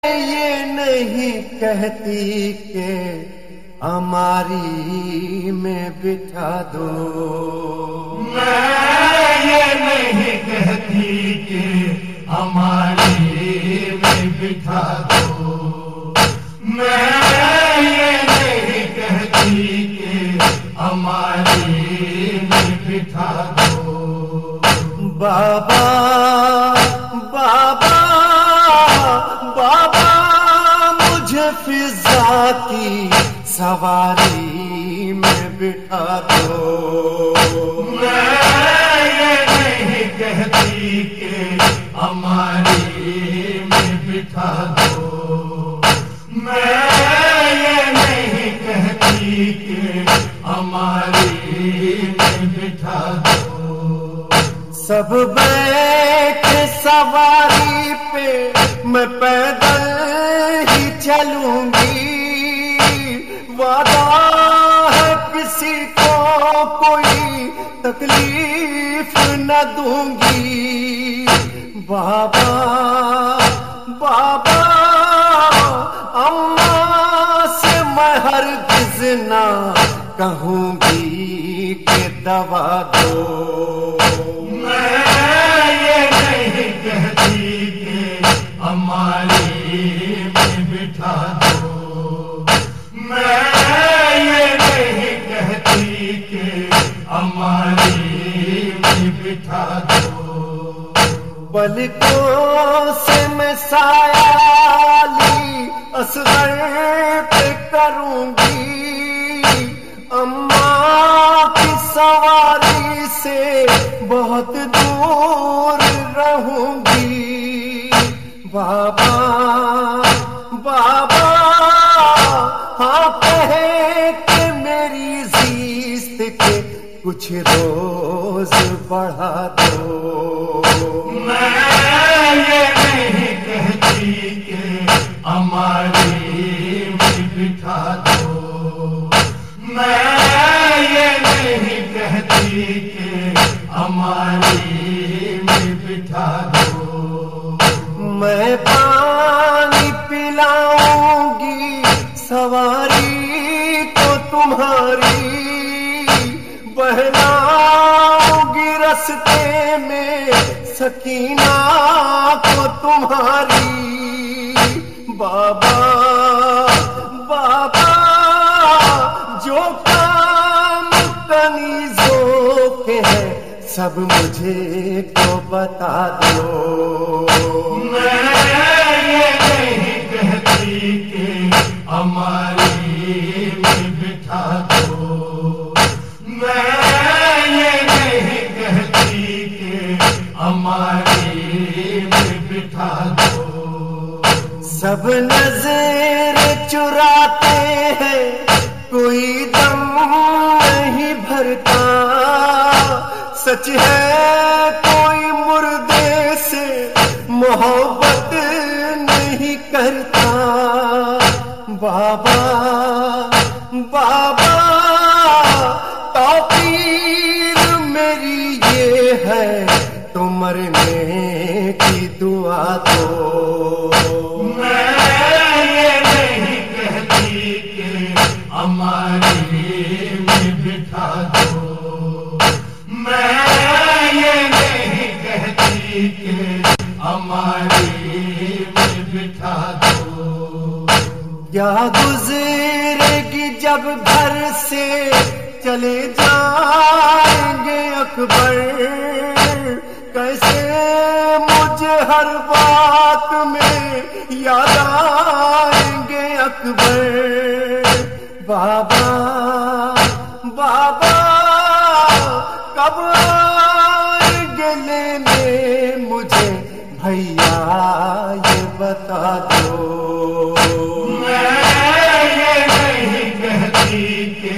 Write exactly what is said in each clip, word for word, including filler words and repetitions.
یہ نہیں کہتی کہ ہماری میں بٹھا دو، میں یہ نہیں کہتی کہ ہماری میں بٹھا دو، میں یہ نہیں کہتی کہ ہماری میں بٹھا دو۔ بابا بابا بابا مجھے فضا کی سواری میں بٹھا دو، میں یہ نہیں کہتی کہ ہماری میں بٹھا دو، میں یہ نہیں کہتی کہ ہماری میں بٹھا دو۔ سب بیٹھے سواری پہ میں پیدل ہی چلوں گی، وعدہ ہے کسی کو کوئی تکلیف نہ دوں گی۔ بابا بابا اماں سے میں ہرگز نہ کہوں گی کہ دوا دو، میں یہ نہیں کہتی کہ ہماری میں بٹھا دو، میں یہ نہیں کہتی کہ ہماری میں بٹھا دو۔ پلکوں سے میں سایہ اصغر پہ کروں گی، اماں کی سواری سے بہت دور رہوں گی۔ بابا بابا ہاں کہے کہ میری زیست کے کچھ روز بڑھا دو، میں یہ نہیں کہتی کہ ہماری میں بٹھا دو، میں یہ نہیں کہتی کہ ہماری میں بٹھا دو۔ میں پانی پلاؤں گی سواری کو تمہاری، بہلاؤں گی رستے میں سکینہ کو تمہاری۔ بابا بابا جو کام کنیزوں کے ہیں سب مجھے تو بتا دو، میں یہ نہیں کہتی کہ ہماری میں بٹھا دو، میں یہ نہیں کہتی کہ ہماری میں بٹھا دو۔ سب نظر چراتے ہیں کوئی دم نہیں بھرتا، سچ ہے کوئی مردے سے محبت نہیں کرتا۔ بابا بابا توقیر میری یہ ہے تو مرنے کی دعا دو، میں یہ نہیں کہتی کہ ہماری میں بٹھا دو، میں یہ نہیں کہتی کہ ہماری میں بٹھا دو۔ کیا گزرے گی جب گھر سے چلے جائیں گے اکبر، کیسے مجھے ہر بات میں یاد آئیں گے اکبر۔ بابا بابا کب آئیں گے لینے مجھے بھیا یہ بتا دو، میں یہ نہیں کہتی کہ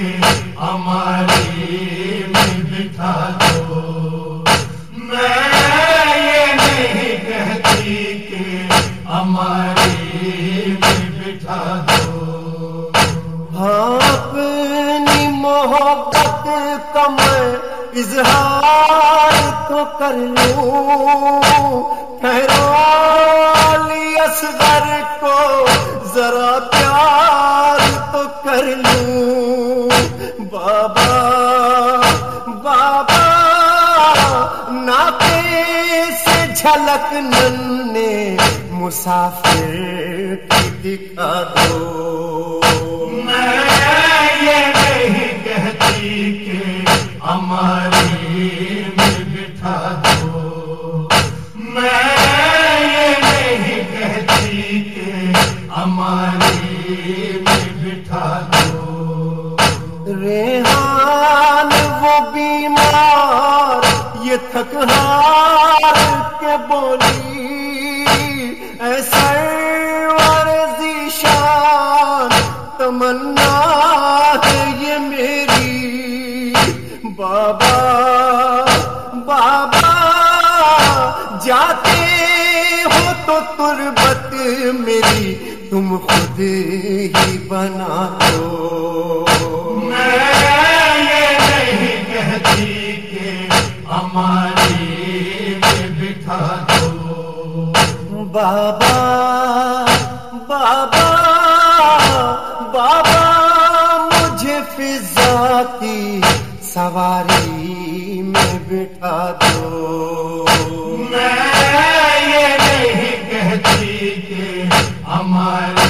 ہماری میں بٹھا دو، میں یہ نہیں کہتی کہ ہماری میں بٹھا دو۔ ہاں اپنی محبت کا میں اظہار تو کر لوں، ٹھہرا لیا اصغر کو ذرا پیار تو کر لوں بابا بابا ناطے سے جھلک ننے مسافر کی دکھا دو میں یہ نہیں کہتی کہ ہماری میں بٹھا دو میں یہ نہیں کہتی کہ ہماری میں بٹھا دو ریحان وہ بیمار یہ تھک ہار کے بولی اے سرور ذیشان تمنا ہے یہ میری بابا بابا جاتے ہو تو تربت میری تم خود ہی بنا دو میں یہ نہیں کہتی کہ ہماری میں بٹھا دو بابا بابا بابا مجھے فضا کی سواری میں بٹھا دو میں یہ نہیں کہتی کہ ہماری